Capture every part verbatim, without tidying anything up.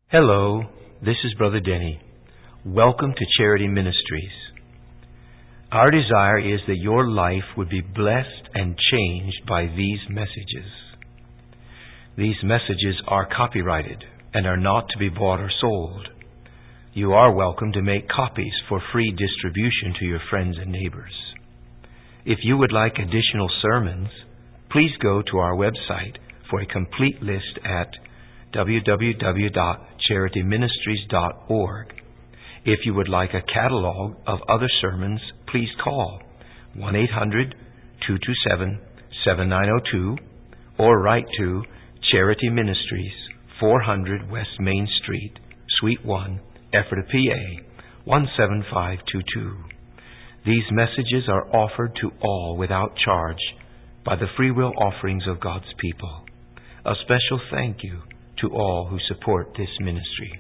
Hello, this is Brother Denny. Welcome to Charity Ministries. Our desire is that your life would be blessed and changed by these messages. These messages are copyrighted and are not to be bought or sold. You are welcome to make copies for free distribution to your friends and neighbors. If you would like additional sermons, please go to our website for a complete list at w w w dot charity ministries dot org. If you would like a catalog of other sermons, please call one eight hundred two two seven seven nine zero two or write to Charity Ministries, four hundred West Main Street, Suite one, Ephrata, P A one seven five two two. These messages are offered to all without charge by the free will offerings of God's people. A special thank you to all who support this ministry.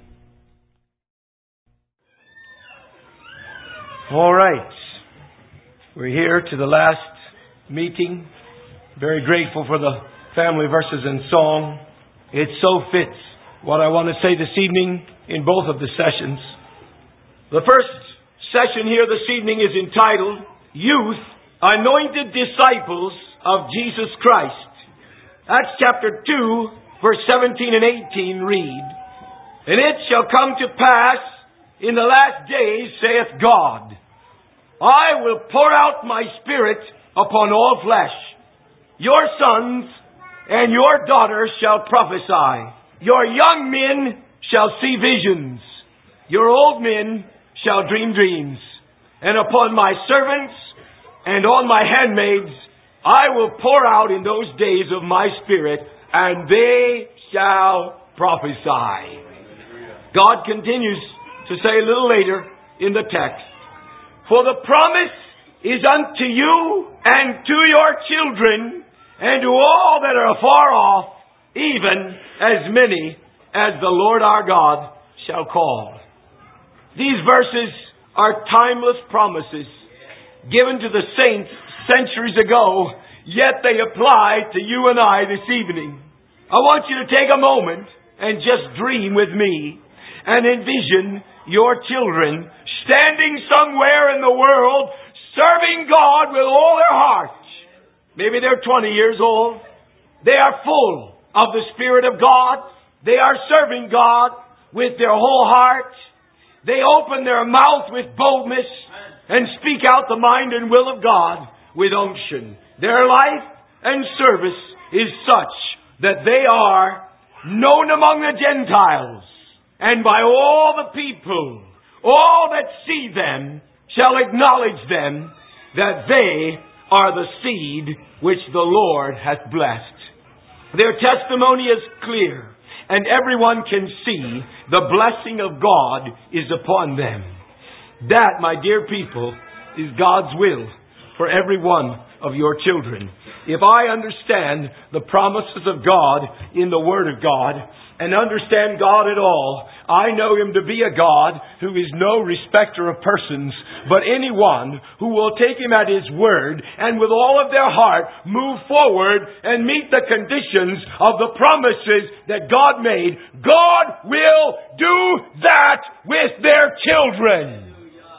All right. We're here to the last meeting. Very grateful for the family verses and song. It so fits what I want to say this evening in both of the sessions. The first session here this evening is entitled Youth, Anointed Disciples of Jesus Christ. Acts chapter two, verse seventeen and eighteen read, And it shall come to pass in the last days, saith God, I will pour out my Spirit upon all flesh. Your sons and your daughters shall prophesy. Your young men shall see visions. Your old men shall dream dreams. And upon my servants and on my handmaids I will pour out in those days of my Spirit, and they shall prophesy. God continues to say a little later in the text, For the promise is unto you and to your children and to all that are afar off, even as many as the Lord our God shall call. These verses are timeless promises given to the saints centuries ago, yet they apply to you and I this evening. I want you to take a moment and just dream with me and envision your children standing somewhere in the world serving God with all their heart. Maybe they're twenty years old. They are full of the Spirit of God. They are serving God with their whole heart. They open their mouth with boldness and speak out the mind and will of God with unction. Their life and service is such that they are known among the Gentiles, and by all the people, all that see them shall acknowledge them that they are the seed which the Lord hath blessed. Their testimony is clear, and everyone can see the blessing of God is upon them. That, my dear people, is God's will for every one of your children. If I understand the promises of God in the Word of God and understand God at all, I know Him to be a God who is no respecter of persons, but anyone who will take Him at His word and with all of their heart move forward and meet the conditions of the promises that God made, God will do that with their children.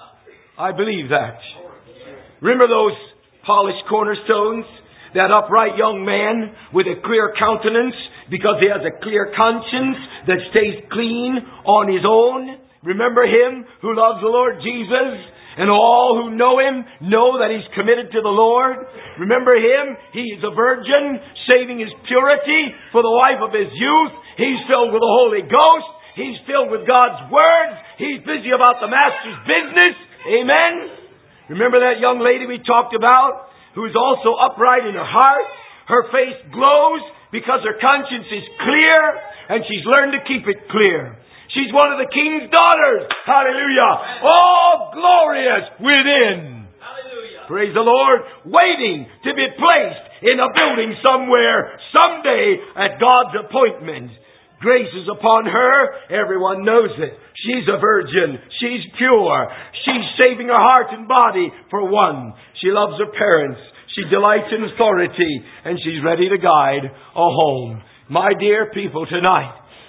I believe that. Remember those polished cornerstones? That upright young man with a clear countenance because he has a clear conscience that stays clean on his own. Remember him who loves the Lord Jesus, and all who know Him know that he's committed to the Lord. Remember him. He is a virgin, saving his purity for the wife of his youth. He's filled with the Holy Ghost. He's filled with God's Word. He's busy about the Master's business. Amen. Remember that young lady we talked about, who is also upright in her heart. Her face glows because her conscience is clear, and she's learned to keep it clear. She's one of the King's daughters. Hallelujah. All glorious within. Hallelujah. Praise the Lord. Waiting to be placed in a building somewhere, someday at God's appointment. Grace is upon her. Everyone knows it. She's a virgin. She's pure. She's saving her heart and body for one. She loves her parents. She delights in authority. And she's ready to guide a home. My dear people, tonight,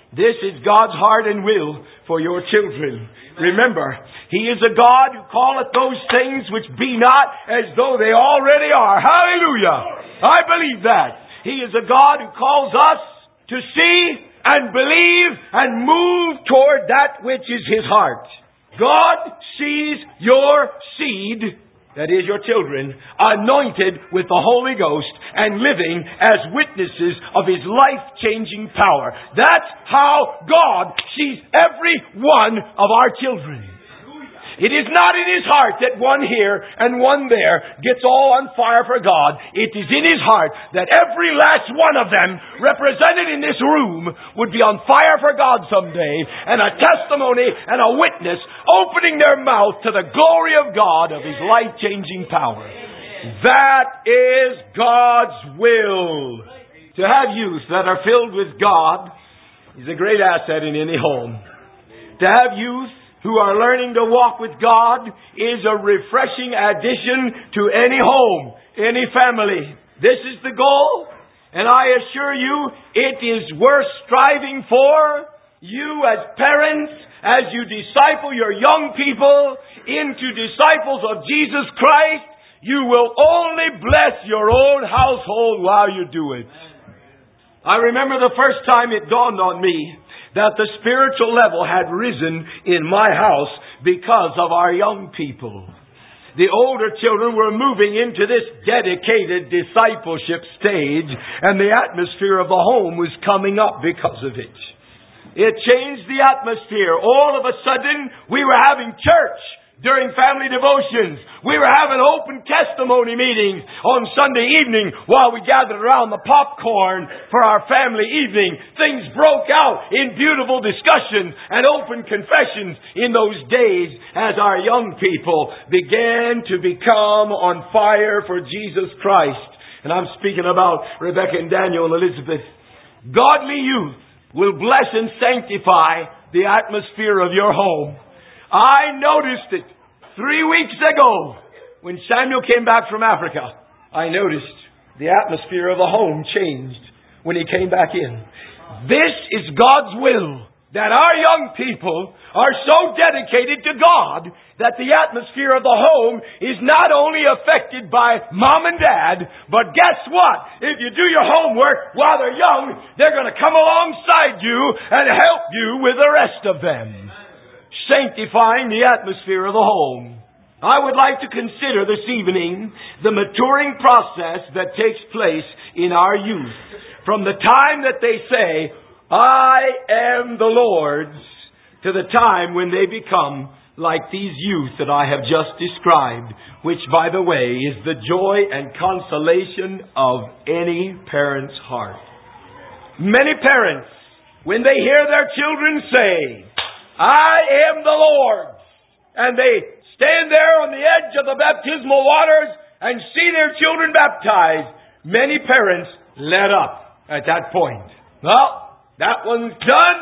This is God's heart and will for your children. Remember, He is a God who calleth those things which be not as though they already are. Hallelujah! I believe that. He is a God who calls us to see and believe and move toward that which is His heart. God sees your seed, that is your children, anointed with the Holy Ghost and living as witnesses of His life-changing power. That's how God sees every one of our children. It is not in His heart that one here and one there gets all on fire for God. It is in His heart that every last one of them represented in this room would be on fire for God someday, and a testimony and a witness opening their mouth to the glory of God, of His life-changing power. That is God's will. To have youth that are filled with God is a great asset in any home. To have youth who are learning to walk with God is a refreshing addition to any home, any family. This is the goal, and I assure you it is worth striving for. You as parents, as you disciple your young people into disciples of Jesus Christ, you will only bless your own household while you do it. I remember the first time it dawned on me that the spiritual level had risen in my house because of our young people. The older children were moving into this dedicated discipleship stage, and the atmosphere of the home was coming up because of it. It changed the atmosphere. All of a sudden, we were having church during family devotions. We were having open testimony meetings on Sunday evening while we gathered around the popcorn for our family evening. Things broke out in beautiful discussions and open confessions in those days as our young people began to become on fire for Jesus Christ. And I'm speaking about Rebecca and Daniel and Elizabeth. Godly youth will bless and sanctify the atmosphere of your home. I noticed it three weeks ago when Samuel came back from Africa. I noticed the atmosphere of the home changed when he came back in. This is God's will, that our young people are so dedicated to God that the atmosphere of the home is not only affected by mom and dad, but guess what? If you do your homework while they're young, they're going to come alongside you and help you with the rest of them. Sanctifying the atmosphere of the home. I would like to consider this evening the maturing process that takes place in our youth. From the time that they say, I am the Lord's, to the time when they become like these youth that I have just described, which, by the way, is the joy and consolation of any parent's heart. Many parents, when they hear their children say, I am the Lord's, and they stand there on the edge of the baptismal waters and see their children baptized, many parents let up at that point. Well, that one's done.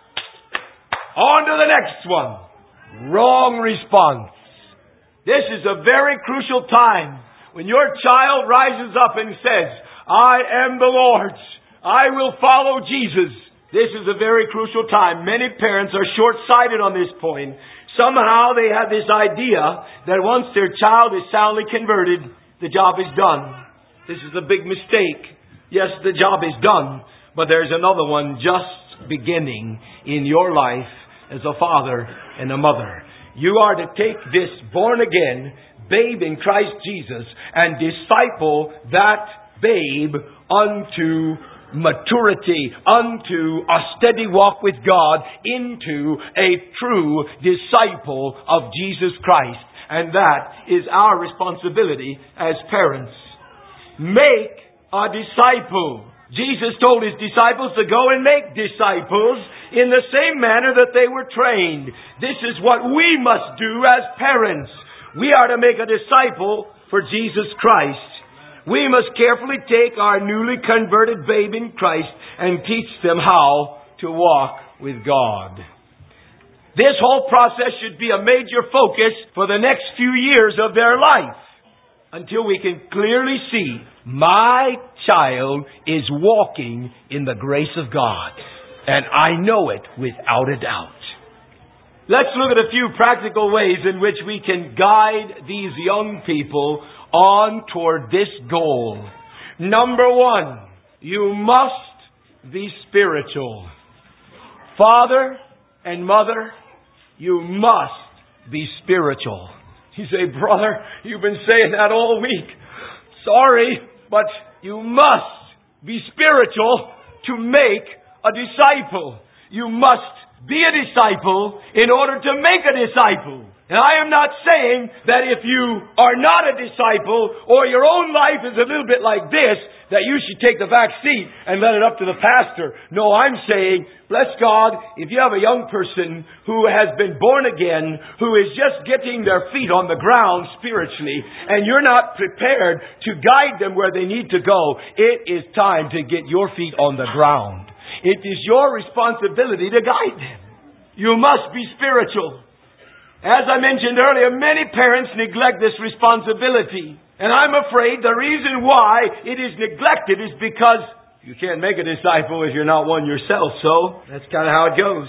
On to the next one. Wrong response. This is a very crucial time when your child rises up and says, I am the Lord's. I will follow Jesus. This is a very crucial time. Many parents are short-sighted on this point. Somehow they have this idea that once their child is soundly converted, the job is done. This is a big mistake. Yes, the job is done, but there's another one just beginning in your life as a father and a mother. You are to take this born-again babe in Christ Jesus and disciple that babe unto maturity, unto a steady walk with God, into a true disciple of Jesus Christ. And that is our responsibility as parents. Make a disciple. Jesus told His disciples to go and make disciples in the same manner that they were trained. This is what we must do as parents. We are to make a disciple for Jesus Christ. We must carefully take our newly converted babe in Christ and teach them how to walk with God. This whole process should be a major focus for the next few years of their life, until we can clearly see my child is walking in the grace of God. And I know it without a doubt. Let's look at a few practical ways in which we can guide these young people on toward this goal. Number one, you must be spiritual. Father and mother, you must be spiritual. You say, brother, you've been saying that all week. Sorry, but you must be spiritual to make a disciple. You must be a disciple in order to make a disciple. And I am not saying that if you are not a disciple or your own life is a little bit like this, that you should take the back seat and let it up to the pastor. No, I'm saying, bless God, if you have a young person who has been born again, who is just getting their feet on the ground spiritually, and you're not prepared to guide them where they need to go, it is time to get your feet on the ground. It is your responsibility to guide them. You must be spiritual. As I mentioned earlier, many parents neglect this responsibility. And I'm afraid the reason why it is neglected is because you can't make a disciple if you're not one yourself. So that's kind of how it goes.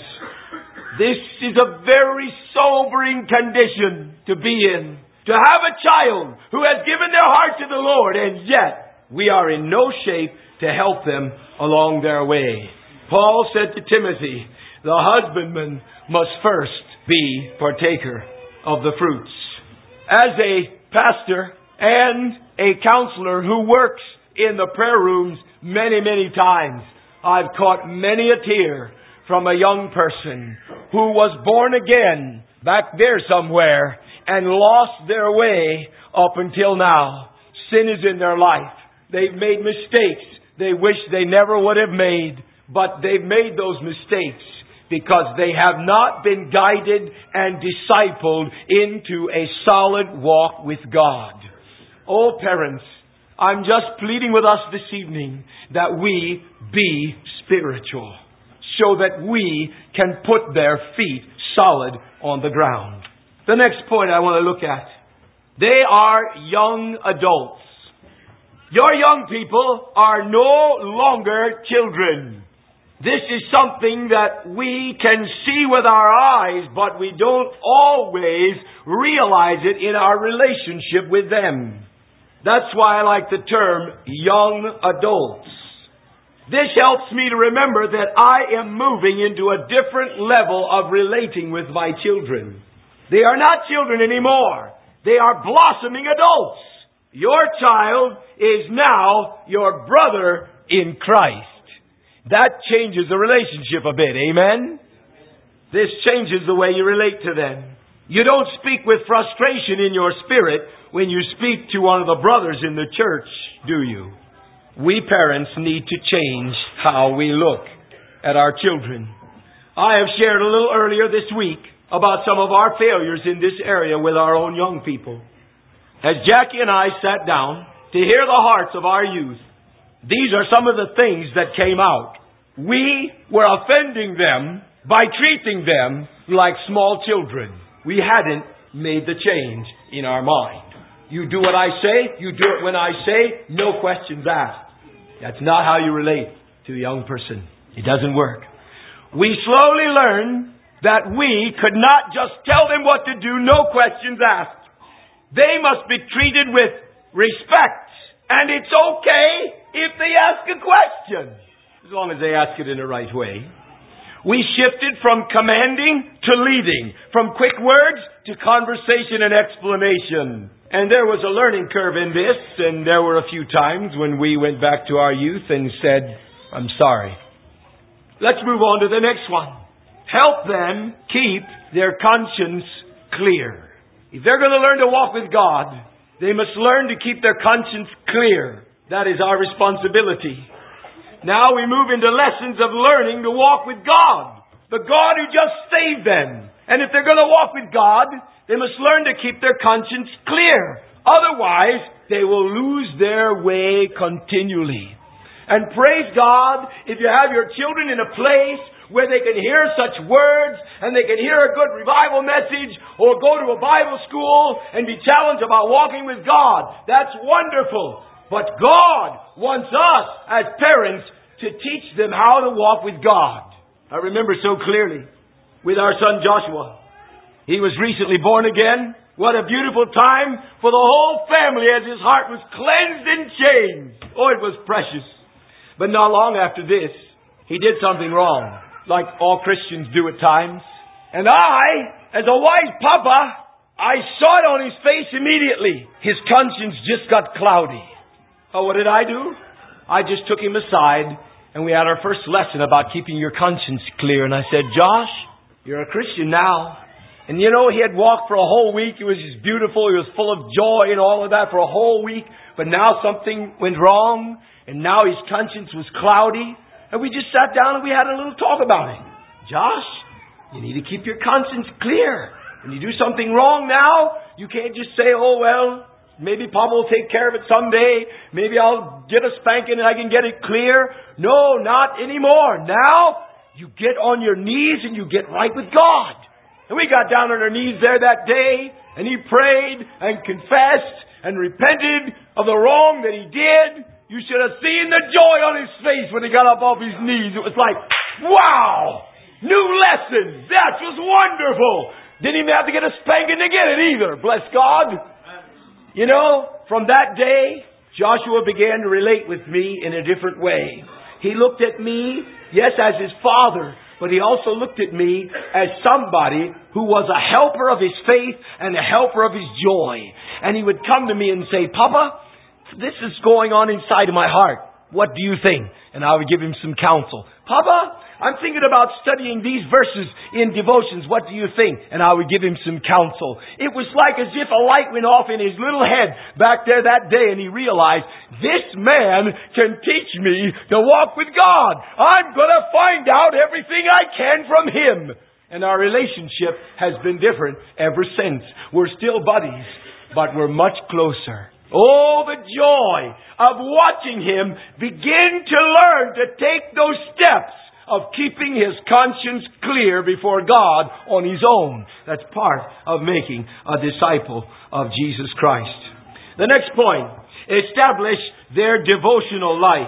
This is a very sobering condition to be in. To have a child who has given their heart to the Lord, and yet we are in no shape to help them along their way. Paul said to Timothy, the husbandman must first be partaker of the fruits. As a pastor and a counselor who works in the prayer rooms many, many times, I've caught many a tear from a young person who was born again back there somewhere and lost their way up until now. Sin is in their life. They've made mistakes they wish they never would have made, but they've made those mistakes because they have not been guided and discipled into a solid walk with God. Oh, parents, I'm just pleading with us this evening that we be spiritual so that we can put their feet solid on the ground. The next point I want to look at. They are young adults. Your young people are no longer children. This is something that we can see with our eyes, but we don't always realize it in our relationship with them. That's why I like the term young adults. This helps me to remember that I am moving into a different level of relating with my children. They are not children anymore. They are blossoming adults. Your child is now your brother in Christ. That changes the relationship a bit, amen? This changes the way you relate to them. You don't speak with frustration in your spirit when you speak to one of the brothers in the church, do you? We parents need to change how we look at our children. I have shared a little earlier this week about some of our failures in this area with our own young people. As Jackie and I sat down to hear the hearts of our youth, these are some of the things that came out. We were offending them by treating them like small children. We hadn't made the change in our mind. You do what I say, you do it when I say, no questions asked. That's not how you relate to a young person. It doesn't work. We slowly learned that we could not just tell them what to do, no questions asked. They must be treated with respect. And it's okay if they ask a question, as long as they ask it in the right way. We shifted from commanding to leading, from quick words to conversation and explanation. And there was a learning curve in this, and there were a few times when we went back to our youth and said, I'm sorry. Let's move on to the next one. Help them keep their conscience clear. If they're going to learn to walk with God, they must learn to keep their conscience clear. That is our responsibility. Now we move into lessons of learning to walk with God. The God who just saved them. And if they're going to walk with God, they must learn to keep their conscience clear. Otherwise, they will lose their way continually. And praise God, if you have your children in a place where they can hear such words and they can hear a good revival message or go to a Bible school and be challenged about walking with God. That's wonderful. But God wants us as parents to teach them how to walk with God. I remember so clearly with our son Joshua. He was recently born again. What a beautiful time for the whole family as his heart was cleansed and changed. Oh, it was precious. But not long after this, he did something wrong, like all Christians do at times. And I, as a wise papa, I saw it on his face immediately. His conscience just got cloudy. Oh, what did I do? I just took him aside, and we had our first lesson about keeping your conscience clear. And I said, Josh, you're a Christian now. And you know, he had walked for a whole week. It was just beautiful. He was full of joy and all of that for a whole week. But now something went wrong. And now his conscience was cloudy. And we just sat down and we had a little talk about it. Josh, you need to keep your conscience clear. When you do something wrong now, you can't just say, oh, well, maybe Papa will take care of it someday. Maybe I'll get a spanking and I can get it clear. No, not anymore. Now, you get on your knees and you get right with God. And we got down on our knees there that day, and he prayed and confessed and repented of the wrong that he did. You should have seen the joy on his face when he got up off his knees. It was like, wow! New lesson! That was wonderful! Didn't even have to get a spanking to get it either. Bless God! You know, from that day, Joshua began to relate with me in a different way. He looked at me, yes, as his father, but he also looked at me as somebody who was a helper of his faith and a helper of his joy. And he would come to me and say, Papa, this is going on inside of my heart. What do you think? And I would give him some counsel. Papa, I'm thinking about studying these verses in devotions. What do you think? And I would give him some counsel. It was like as if a light went off in his little head back there that day, and he realized, this man can teach me to walk with God. I'm going to find out everything I can from him. And our relationship has been different ever since. We're still buddies, but we're much closer. Oh, the joy of watching him begin to learn to take those steps of keeping his conscience clear before God on his own. That's part of making a disciple of Jesus Christ. The next point, establish their devotional life.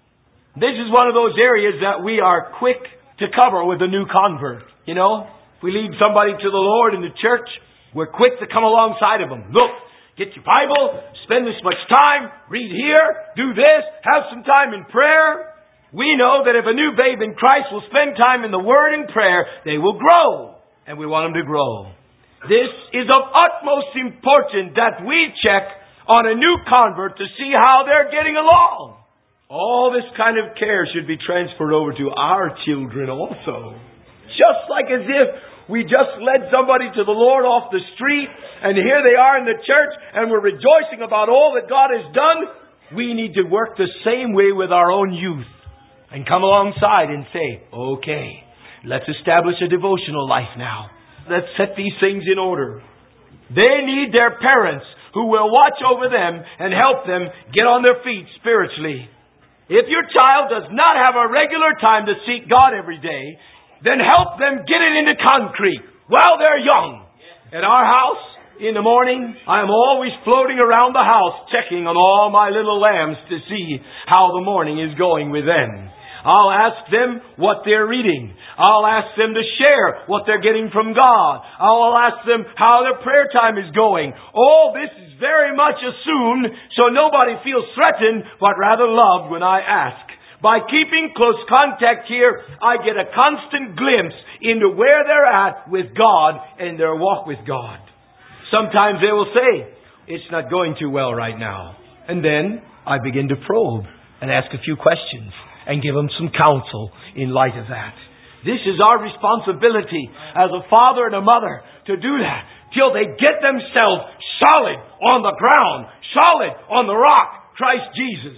This is one of those areas that we are quick to cover with a new convert. You know, if we lead somebody to the Lord in the church, we're quick to come alongside of them. Look, get your Bible, spend this much time, read here, do this, have some time in prayer. We know that if a new babe in Christ will spend time in the Word and prayer, they will grow. And we want them to grow. This is of utmost importance that we check on a new convert to see how they're getting along. All this kind of care should be transferred over to our children also. Just like as if we just led somebody to the Lord off the street, and here they are in the church, and we're rejoicing about all that God has done. We need to work the same way with our own youth. And come alongside and say, okay, let's establish a devotional life now. Let's set these things in order. They need their parents who will watch over them and help them get on their feet spiritually. If your child does not have a regular time to seek God every day, then help them get it into concrete while they're young. At our house, in the morning, I am always floating around the house checking on all my little lambs to see how the morning is going with them. I'll ask them what they're reading. I'll ask them to share what they're getting from God. I'll ask them how their prayer time is going. All this is very much assumed so nobody feels threatened but rather loved when I ask. By keeping close contact here, I get a constant glimpse into where they're at with God and their walk with God. Sometimes they will say, it's not going too well right now. And then I begin to probe and ask a few questions and give them some counsel in light of that. This is our responsibility as a father and a mother to do that till they get themselves solid on the ground, solid on the rock, Christ Jesus.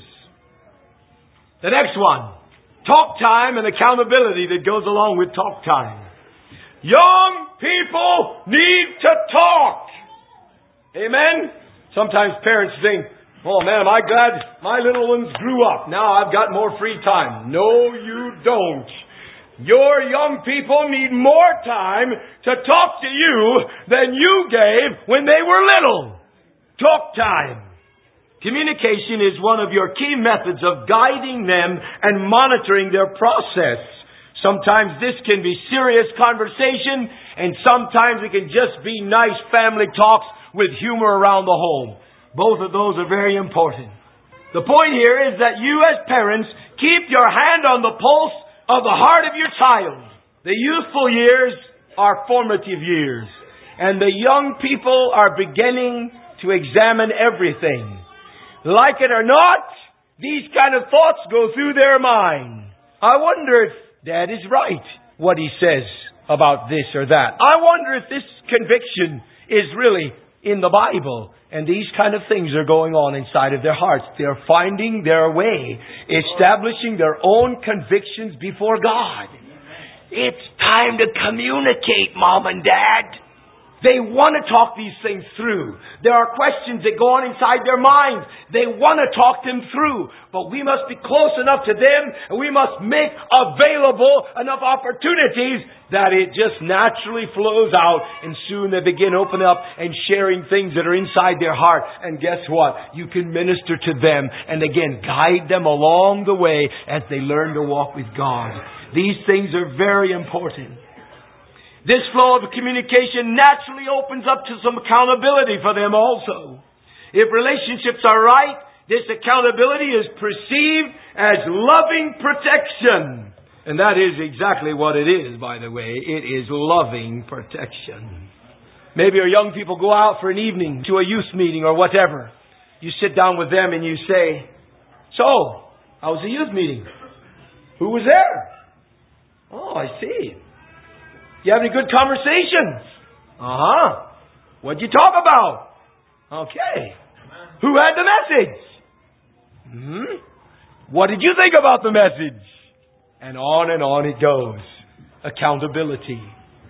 The next one, talk time and accountability that goes along with talk time. Young people need to talk. Amen? Sometimes parents think, oh man, am I glad my little ones grew up. Now I've got more free time. No, you don't. Your young people need more time to talk to you than you gave when they were little. Talk time. Communication is one of your key methods of guiding them and monitoring their process. Sometimes this can be serious conversation, and sometimes it can just be nice family talks with humor around the home. Both of those are very important. The point here is that you as parents keep your hand on the pulse of the heart of your child. The youthful years are formative years, and the young people are beginning to examine everything. Like it or not, these kind of thoughts go through their mind. I wonder if Dad is right, what he says about this or that. I wonder if this conviction is really in the Bible. And these kind of things are going on inside of their hearts. They're finding their way, establishing their own convictions before God. It's time to communicate, Mom and Dad. They want to talk these things through. There are questions that go on inside their minds. They want to talk them through. But we must be close enough to them, and we must make available enough opportunities that it just naturally flows out, and soon they begin opening up and sharing things that are inside their heart. And guess what? You can minister to them and again guide them along the way as they learn to walk with God. These things are very important. This flow of communication naturally opens up to some accountability for them also. If relationships are right, this accountability is perceived as loving protection. And that is exactly what it is, by the way. It is loving protection. Maybe our young people go out for an evening to a youth meeting or whatever. You sit down with them and you say, "So, how was the youth meeting? Who was there? Oh, I see. You have any good conversations? Uh-huh. What'd you talk about? Okay. Who had the message? Hmm? What did you think about the message?" And on and on it goes. Accountability.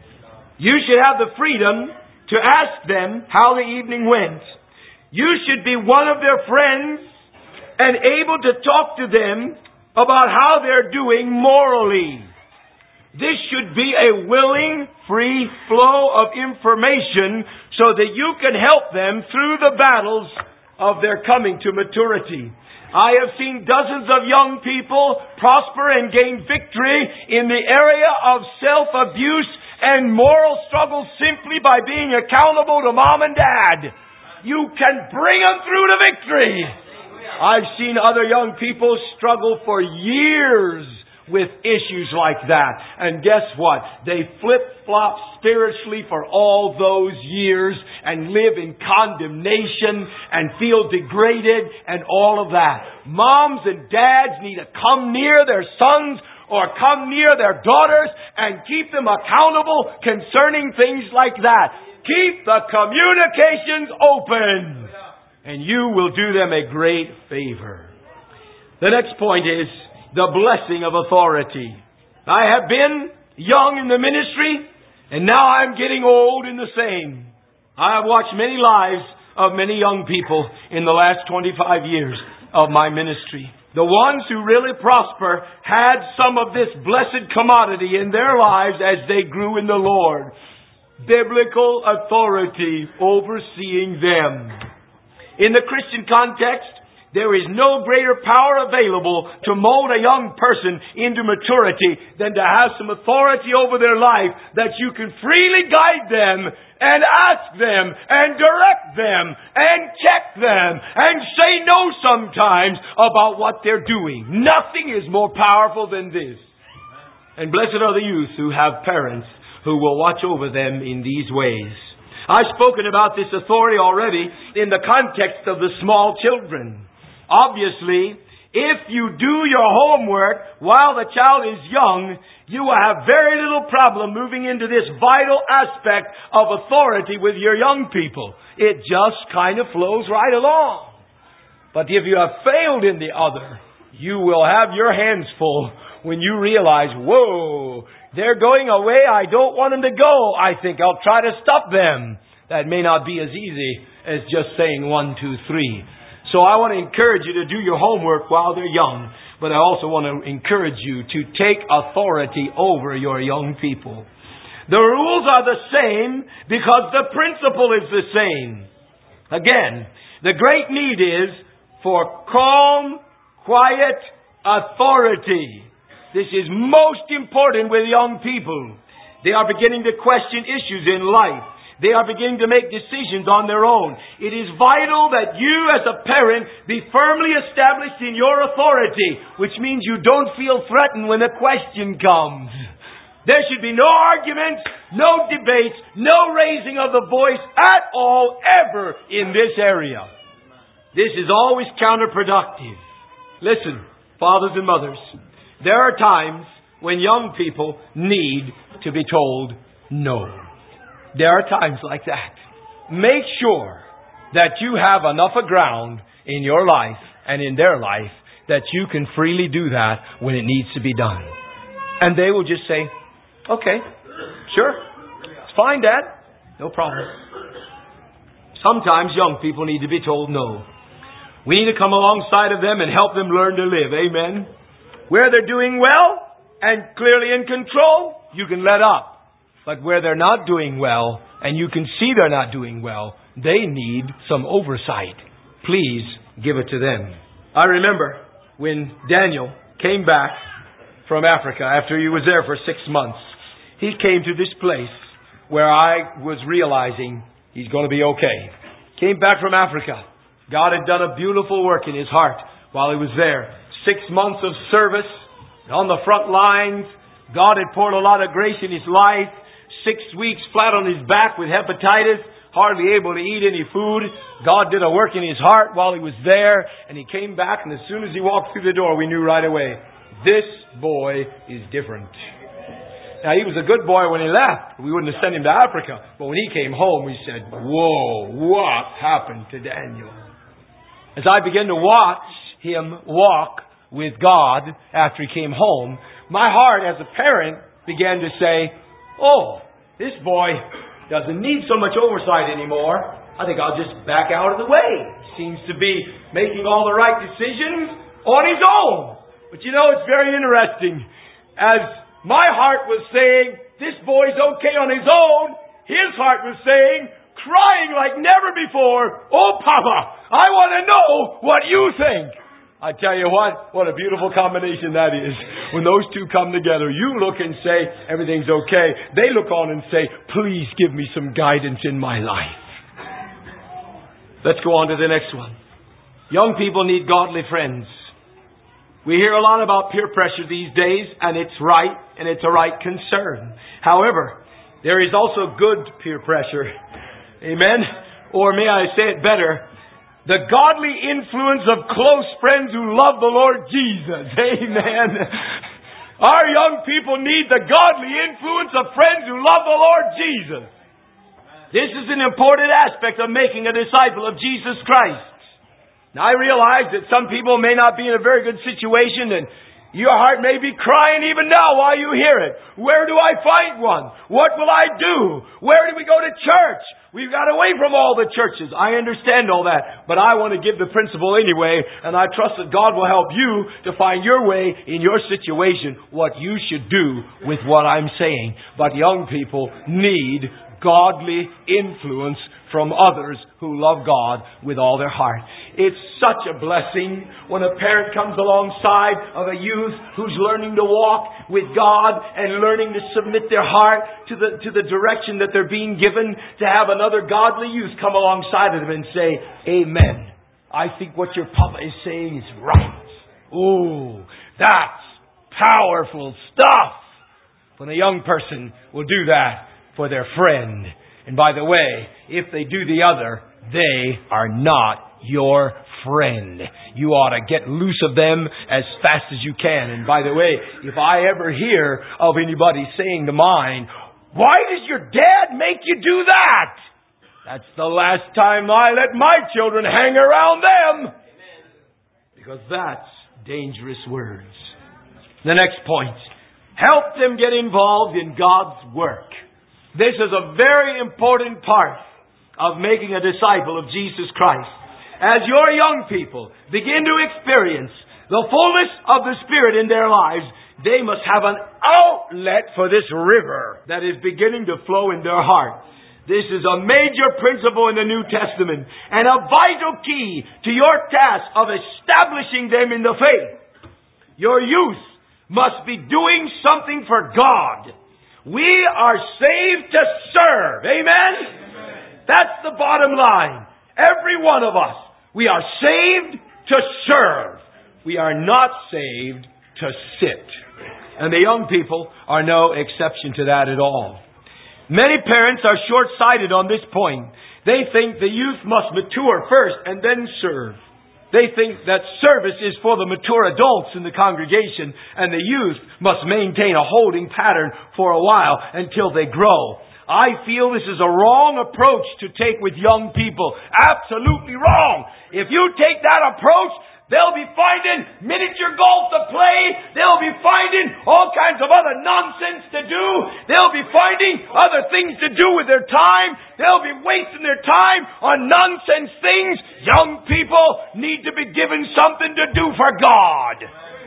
You should have the freedom to ask them how the evening went. You should be one of their friends and able to talk to them about how they're doing morally. This should be a willing, free flow of information so that you can help them through the battles of their coming to maturity. I have seen dozens of young people prosper and gain victory in the area of self-abuse and moral struggles simply by being accountable to Mom and Dad. You can bring them through to victory. I've seen other young people struggle for years with issues like that. And guess what? They flip-flop spiritually for all those years and live in condemnation and feel degraded and all of that. Moms and dads need to come near their sons or come near their daughters and keep them accountable concerning things like that. Keep the communications open, and you will do them a great favor. The next point is the blessing of authority. I have been young in the ministry, and now I'm getting old in the same. I have watched many lives of many young people in the last twenty-five years of my ministry. The ones who really prosper had some of this blessed commodity in their lives as they grew in the Lord. Biblical authority overseeing them. In the Christian context, there is no greater power available to mold a young person into maturity than to have some authority over their life that you can freely guide them and ask them and direct them and check them and say no sometimes about what they're doing. Nothing is more powerful than this. And blessed are the youth who have parents who will watch over them in these ways. I've spoken about this authority already in the context of the small children. Obviously, if you do your homework while the child is young, you will have very little problem moving into this vital aspect of authority with your young people. It just kind of flows right along. But if you have failed in the other, you will have your hands full when you realize, whoa, they're going away. I don't want them to go. I think I'll try to stop them. That may not be as easy as just saying one, two, three. So I want to encourage you to do your homework while they're young. But I also want to encourage you to take authority over your young people. The rules are the same because the principle is the same. Again, the great need is for calm, quiet authority. This is most important with young people. They are beginning to question issues in life. They are beginning to make decisions on their own. It is vital that you as a parent be firmly established in your authority, which means you don't feel threatened when a question comes. There should be no arguments, no debates, no raising of the voice at all ever in this area. This is always counterproductive. Listen, fathers and mothers, there are times when young people need to be told no. There are times like that. Make sure that you have enough of ground in your life and in their life that you can freely do that when it needs to be done. And they will just say, okay, sure, it's fine, Dad. No problem. Sometimes young people need to be told no. We need to come alongside of them and help them learn to live. Amen. Where they're doing well and clearly in control, you can let up. But where they're not doing well, and you can see they're not doing well, they need some oversight. Please give it to them. I remember when Daniel came back from Africa after he was there for six months. He came to this place where I was realizing he's going to be okay. Came back from Africa. God had done a beautiful work in his heart while he was there. Six months of service on the front lines. God had poured a lot of grace in his life. Six weeks flat on his back with hepatitis, hardly able to eat any food. God did a work in his heart while he was there, and he came back, and as soon as he walked through the door, we knew right away, this boy is different. Now, he was a good boy when he left. We wouldn't have sent him to Africa. But when he came home, we said, whoa, what happened to Daniel? As I began to watch him walk with God after he came home, my heart as a parent began to say, oh, this boy doesn't need so much oversight anymore. I think I'll just back out of the way. Seems to be making all the right decisions on his own. But you know, it's very interesting. As my heart was saying, this boy's okay on his own, his heart was saying, crying like never before, oh, Papa, I want to know what you think. I tell you what, what a beautiful combination that is. When those two come together, you look and say, everything's okay. They look on and say, please give me some guidance in my life. Let's go on to the next one. Young people need godly friends. We hear a lot about peer pressure these days, and it's right, and it's a right concern. However, there is also good peer pressure. Amen? Or may I say it better, the godly influence of close friends who love the Lord Jesus. Amen. Our young people need the godly influence of friends who love the Lord Jesus. This is an important aspect of making a disciple of Jesus Christ. Now, I realize that some people may not be in a very good situation, and your heart may be crying even now while you hear it. Where do I find one? What will I do? Where do we go to church? We've got away from all the churches. I understand all that. But I want to give the principle anyway. And I trust that God will help you to find your way in your situation, what you should do with what I'm saying. But young people need godly influence from others who love God with all their heart. It's such a blessing when a parent comes alongside of a youth who's learning to walk with God and learning to submit their heart to the to the direction that they're being given, to have another godly youth come alongside of them and say, amen. I think what your papa is saying is right. Ooh, that's powerful stuff. When a young person will do that for their friend. And by the way, if they do the other, they are not your friend. You ought to get loose of them as fast as you can. And by the way, if I ever hear of anybody saying to mine, why does your dad make you do that? That's the last time I let my children hang around them. Because that's dangerous words. The next point. Help them get involved in God's work. This is a very important part of making a disciple of Jesus Christ. As your young people begin to experience the fullness of the Spirit in their lives, they must have an outlet for this river that is beginning to flow in their heart. This is a major principle in the New Testament and a vital key to your task of establishing them in the faith. Your youth must be doing something for God. We are saved to serve. Amen? Amen. That's the bottom line. Every one of us. We are saved to serve. We are not saved to sit. And the young people are no exception to that at all. Many parents are short-sighted on this point. They think the youth must mature first and then serve. They think that service is for the mature adults in the congregation, and the youth must maintain a holding pattern for a while until they grow. I feel this is a wrong approach to take with young people. Absolutely wrong. If you take that approach, they'll be finding miniature golf to play. They'll be finding all kinds of other nonsense to do. They'll be finding other things to do with their time. They'll be wasting their time on nonsense things. Young people need to be given something to do for God.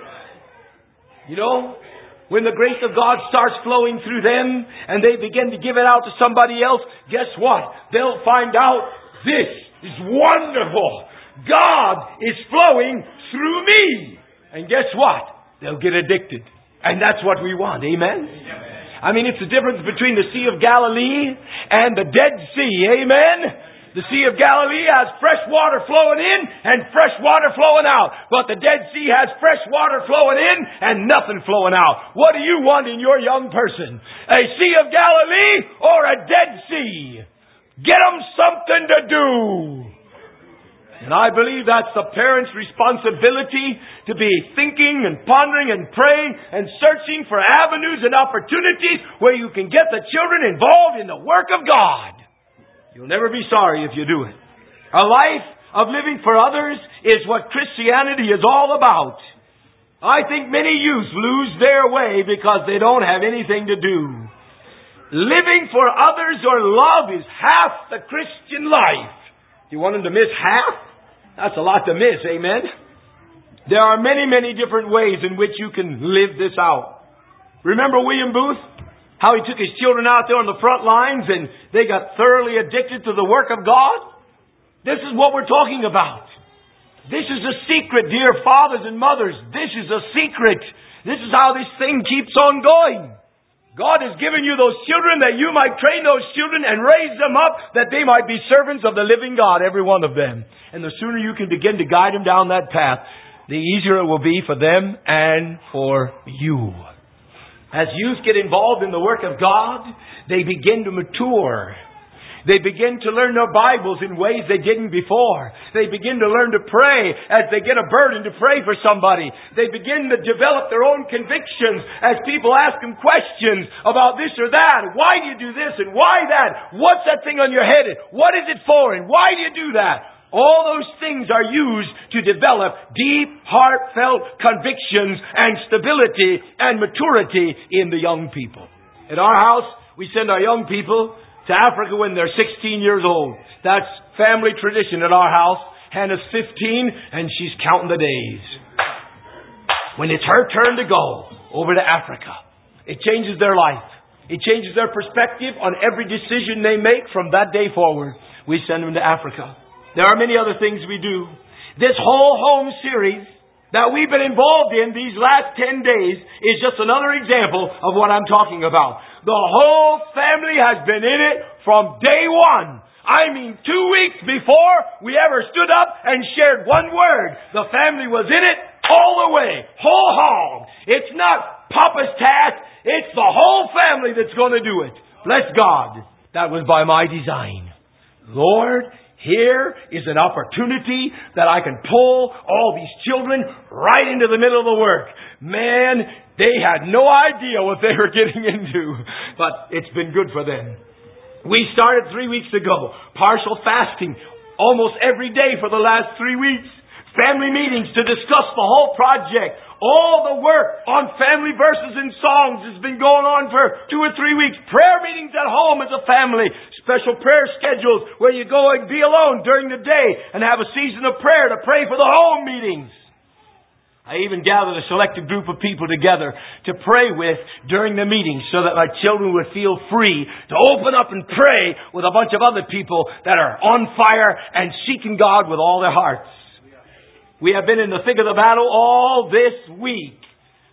You know, when the grace of God starts flowing through them and they begin to give it out to somebody else, guess what? They'll find out this is wonderful. God is flowing through me. And guess what? They'll get addicted. And that's what we want. Amen? Amen. I mean, it's the difference between the Sea of Galilee and the Dead Sea. Amen? The Sea of Galilee has fresh water flowing in and fresh water flowing out. But the Dead Sea has fresh water flowing in and nothing flowing out. What do you want in your young person? A Sea of Galilee or a Dead Sea? Get them something to do. And I believe that's the parent's responsibility to be thinking and pondering and praying and searching for avenues and opportunities where you can get the children involved in the work of God. You'll never be sorry if you do it. A life of living for others is what Christianity is all about. I think many youths lose their way because they don't have anything to do. Living for others or love is half the Christian life. You want them to miss half? That's a lot to miss, amen? There are many, many different ways in which you can live this out. Remember William Booth? How he took his children out there on the front lines and they got thoroughly addicted to the work of God? This is what we're talking about. This is a secret, dear fathers and mothers. This is a secret. This is how this thing keeps on going. God has given you those children that you might train those children and raise them up that they might be servants of the living God, every one of them. And the sooner you can begin to guide them down that path, the easier it will be for them and for you. As youth get involved in the work of God, they begin to mature. They begin to learn their Bibles in ways they didn't before. They begin to learn to pray as they get a burden to pray for somebody. They begin to develop their own convictions as people ask them questions about this or that. Why do you do this and why that? What's that thing on your head? What is it for and why do you do that? All those things are used to develop deep, heartfelt convictions and stability and maturity in the young people. At our house, we send our young people to Africa when they're sixteen years old. That's family tradition at our house. Hannah's fifteen and she's counting the days. When it's her turn to go over to Africa, it changes their life. It changes their perspective on every decision they make from that day forward. We send them to Africa. There are many other things we do. This whole home series that we've been involved in these last ten days is just another example of what I'm talking about. The whole family has been in it from day one. I mean, two weeks before we ever stood up and shared one word, the family was in it all the way, whole hog. It's not Papa's task. It's the whole family that's going to do it. Bless God. That was by my design. Lord, here is an opportunity that I can pull all these children right into the middle of the work. Man, they had no idea what they were getting into, but it's been good for them. We started three weeks ago, partial fasting almost every day for the last three weeks. Family meetings to discuss the whole project. All the work on family verses and songs has been going on for two or three weeks. Prayer meetings at home as a family. Special prayer schedules where you go and be alone during the day and have a season of prayer to pray for the home meetings. I even gathered a selected group of people together to pray with during the meetings so that my children would feel free to open up and pray with a bunch of other people that are on fire and seeking God with all their hearts. We have been in the thick of the battle all this week.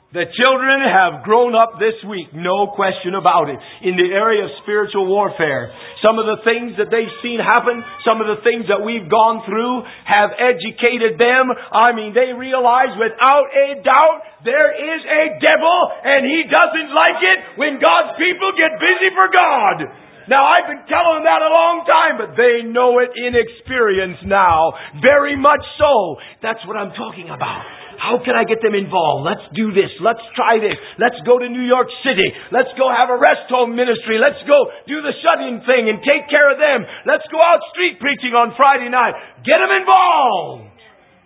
The children have grown up this week, no question about it, in the area of spiritual warfare. Some of the things that they've seen happen, some of the things that we've gone through have educated them. I mean, they realize without a doubt there is a devil and he doesn't like it when God's people get busy for God. Now, I've been telling them that a long time, but they know it in experience now. Very much so. That's what I'm talking about. How can I get them involved? Let's do this. Let's try this. Let's go to New York City. Let's go have a rest home ministry. Let's go do the shut-in thing and take care of them. Let's go out street preaching on Friday night. Get them involved.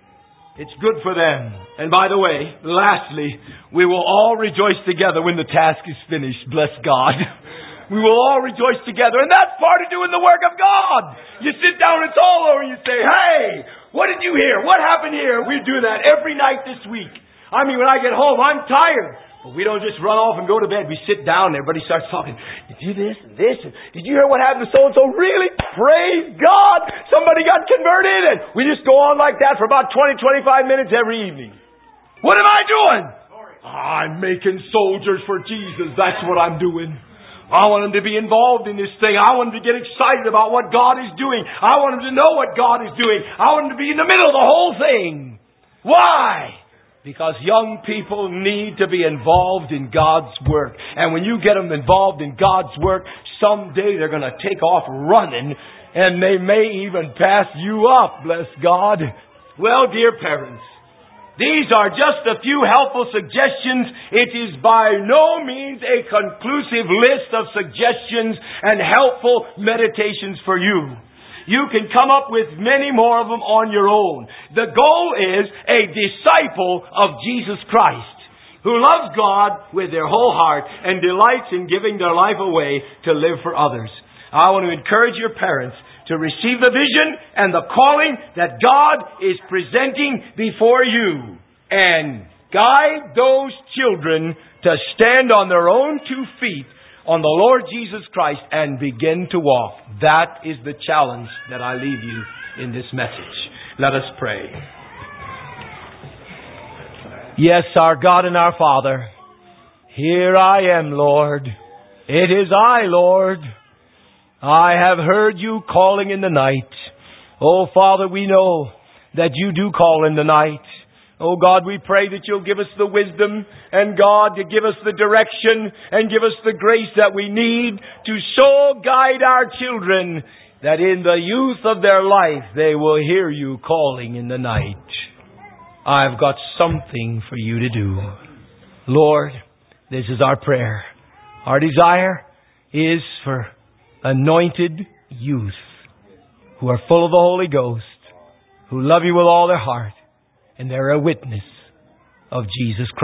It's good for them. And by the way, lastly, we will all rejoice together when the task is finished. Bless God. We will all rejoice together. And that's part of doing the work of God. You sit down, it's all over, and you say, hey, what did you hear? What happened here? We do that every night this week. I mean, when I get home, I'm tired. But we don't just run off and go to bed. We sit down and everybody starts talking. Did you this and this? Did you hear what happened to so-and-so? Really? Praise God. Somebody got converted. And we just go on like that for about twenty, twenty-five minutes every evening. What am I doing? I'm making soldiers for Jesus. That's what I'm doing. I want them to be involved in this thing. I want them to get excited about what God is doing. I want them to know what God is doing. I want them to be in the middle of the whole thing. Why? Because young people need to be involved in God's work. And when you get them involved in God's work, someday they're going to take off running and they may even pass you up, bless God. Well, dear parents, these are just a few helpful suggestions. It is by no means a conclusive list of suggestions and helpful meditations for you. You can come up with many more of them on your own. The goal is a disciple of Jesus Christ who loves God with their whole heart and delights in giving their life away to live for others. I want to encourage your parents to receive the vision and the calling that God is presenting before you. And guide those children to stand on their own two feet on the Lord Jesus Christ and begin to walk. That is the challenge that I leave you in this message. Let us pray. Yes, our God and our Father, here I am, Lord. It is I, Lord. I have heard you calling in the night. Oh, Father, we know that you do call in the night. Oh, God, we pray that you'll give us the wisdom and, God, to give us the direction and give us the grace that we need to so guide our children that in the youth of their life they will hear you calling in the night. I've got something for you to do. Lord, this is our prayer. Our desire is for anointed youth who are full of the Holy Ghost, who love you with all their heart, and they're a witness of Jesus Christ.